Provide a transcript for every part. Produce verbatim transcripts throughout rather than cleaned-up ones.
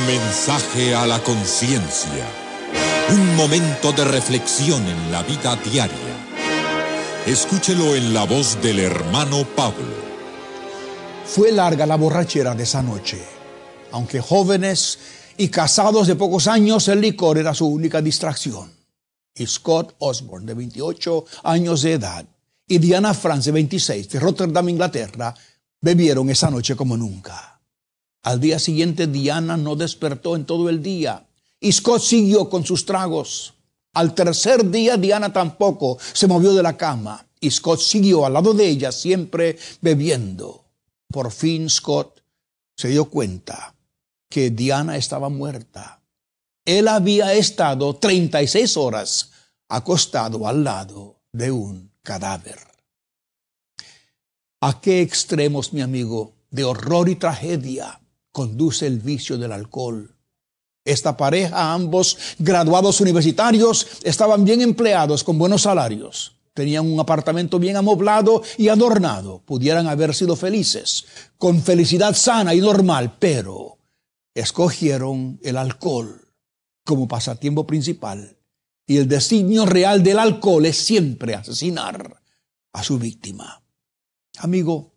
Mensaje a la conciencia. Un momento de reflexión en la vida diaria. Escúchelo en la voz del hermano Pablo. Fue larga la borrachera de esa noche. Aunque jóvenes y casados de pocos años, el licor era su única distracción. Y Scott Osborne, de veintiocho años de edad, y Diana France, de veintiséis, de Rotterdam, Inglaterra, bebieron esa noche como nunca. Al día siguiente, Diana no despertó en todo el día, y Scott siguió con sus tragos. Al tercer día, Diana tampoco se movió de la cama, y Scott siguió al lado de ella, siempre bebiendo. Por fin, Scott se dio cuenta que Diana estaba muerta. Él había estado treinta y seis horas acostado al lado de un cadáver. ¿A qué extremos, mi amigo, de horror y tragedia conduce el vicio del alcohol? Esta pareja, ambos graduados universitarios, estaban bien empleados con buenos salarios. Tenían un apartamento bien amoblado y adornado. Pudieran haber sido felices, con felicidad sana y normal, pero escogieron el alcohol como pasatiempo principal. Y el designio real del alcohol es siempre asesinar a su víctima. Amigo,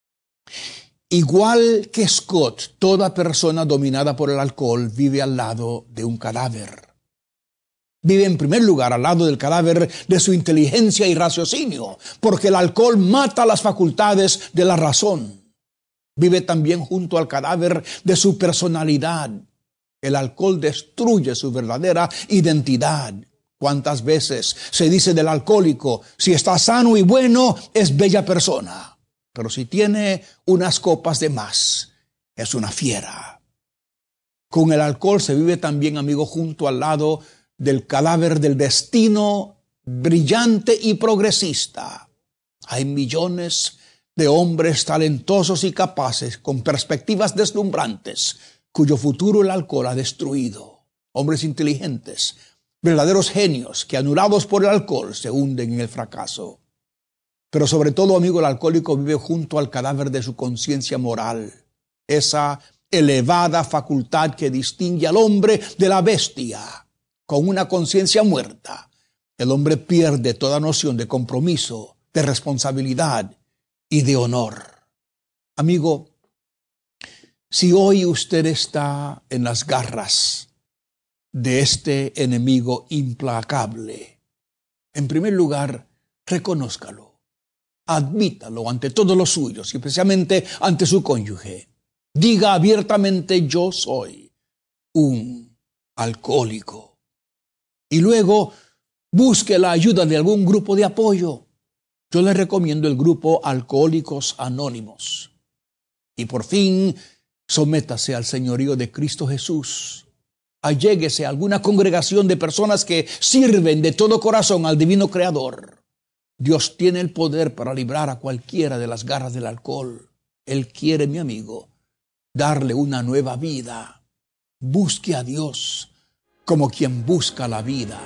igual que Scott, toda persona dominada por el alcohol vive al lado de un cadáver. Vive en primer lugar al lado del cadáver de su inteligencia y raciocinio, porque el alcohol mata las facultades de la razón. Vive también junto al cadáver de su personalidad. El alcohol destruye su verdadera identidad. ¿Cuántas veces se dice del alcohólico, si está sano y bueno, es bella persona? Pero si tiene unas copas de más, es una fiera. Con el alcohol se vive también, amigo, junto al lado del cadáver del destino brillante y progresista. Hay millones de hombres talentosos y capaces, con perspectivas deslumbrantes, cuyo futuro el alcohol ha destruido. Hombres inteligentes, verdaderos genios, que anulados por el alcohol se hunden en el fracaso. Pero sobre todo, amigo, el alcohólico vive junto al cadáver de su conciencia moral, esa elevada facultad que distingue al hombre de la bestia. Con una conciencia muerta, el hombre pierde toda noción de compromiso, de responsabilidad y de honor. Amigo, si hoy usted está en las garras de este enemigo implacable, en primer lugar, reconózcalo, admítalo ante todos los suyos, y especialmente ante su cónyuge. Diga abiertamente: yo soy un alcohólico. Y luego busque la ayuda de algún grupo de apoyo. Yo le recomiendo el grupo Alcohólicos Anónimos. Y por fin, sométase al señorío de Cristo Jesús. Alléguese a alguna congregación de personas que sirven de todo corazón al divino Creador. Dios tiene el poder para librar a cualquiera de las garras del alcohol. Él quiere, mi amigo, darle una nueva vida. Busque a Dios como quien busca la vida.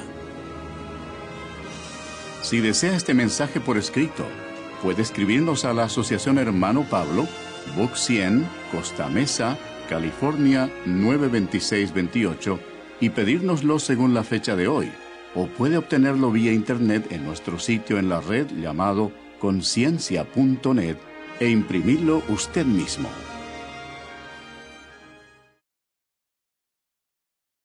Si desea este mensaje por escrito, puede escribirnos a la Asociación Hermano Pablo, Box cien, Costa Mesa, California nueve dos seis dos ocho, y pedírnoslo según la fecha de hoy. O puede obtenerlo vía internet en nuestro sitio en la red llamado conciencia punto net e imprimirlo usted mismo.